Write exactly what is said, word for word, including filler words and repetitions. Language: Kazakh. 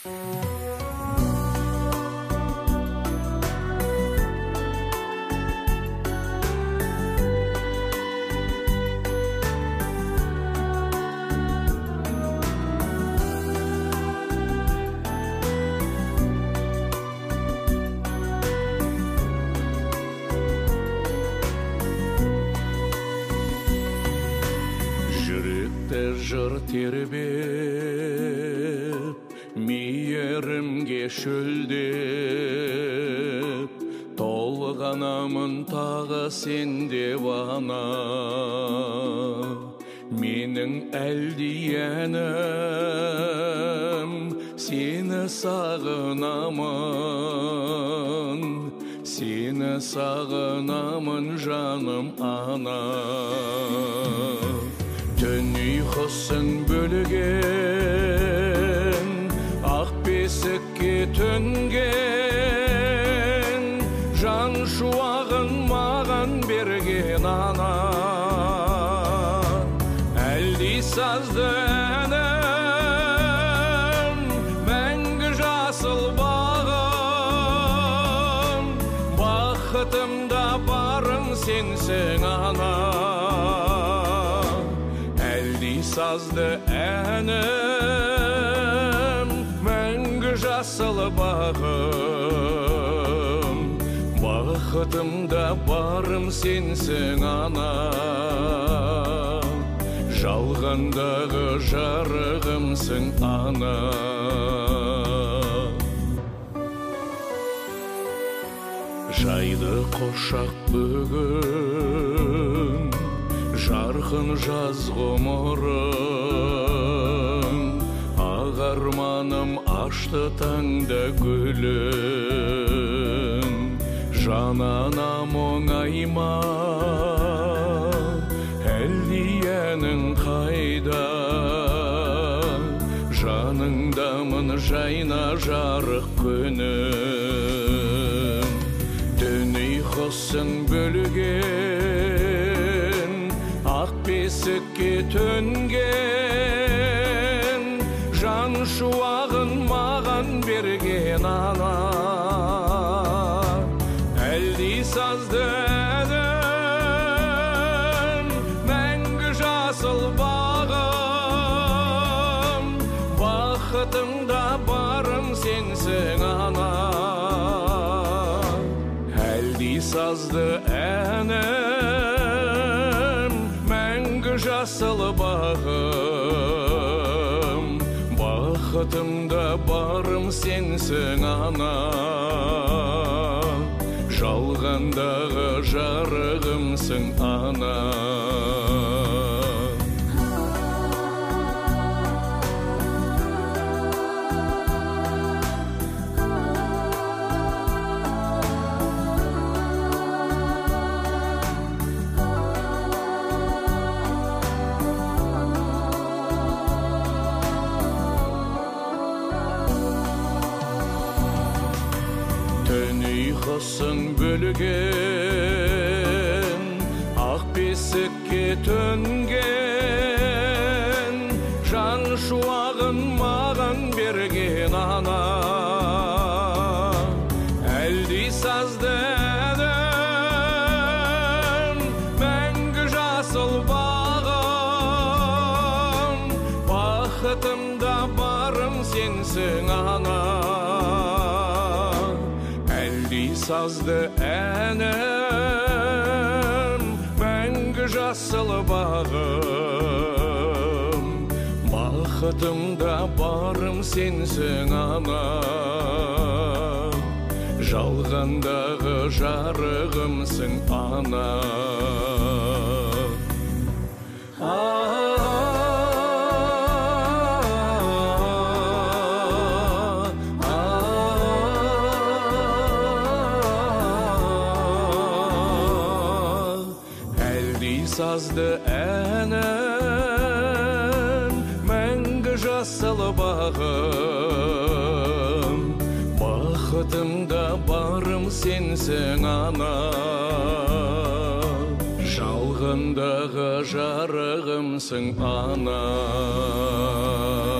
Жыр тербеп, мейірімге шөлдеп, толғанамын тағы сенде бана. Менің әлдиенім, сені сағынамын, сені сағынамын жаным ана. Түн ұйқысын бөлген, ақ бесікке төнген, жан шуағын маған берген ана. Әлдей сазды әнім, мәңгі жасыл бағым, бақытымда барым сенсің ана. Сазды әнім, мәңгі жасыл бағым, бақытымда барым сенсің ана. Жалғандағы жарығымсың ана. Жайды қошақ бүгін, жарқын жаз ғұмырым, ақ арманым ашты таңда гүлін. Жананам оңайма, әлдиенің қайда, жаныңдамын жайна жарық күнім. Түн ұйқысын бөлген, ақ бесікке төнген, жан шуағын маған берген ана. Әлдей сазды әнім, мәңгі жасыл бағым, бақытымда барым сенсің ана. Әлдей сазды әнім, жасыл бағым, бақытымда барым сенсің ана. Жалғандағы жарығымсың ана. Түн ұйқысын бөлген, ақ бесікке төнген, жан шуағын маған берген ана. Әлдей сазды әнім, мәңгі жасыл бағым, бақытымда барым сенсің ана. Сазды әнім, мәңгі жасыл бағым, бақытымда барым сенсің ана. Жалғандағы жарығымсың ана. Сазды әнім, мәңгі жасыл бағым, бақытымда барым сенсің ана. Жалғандағы жарығымсың ана.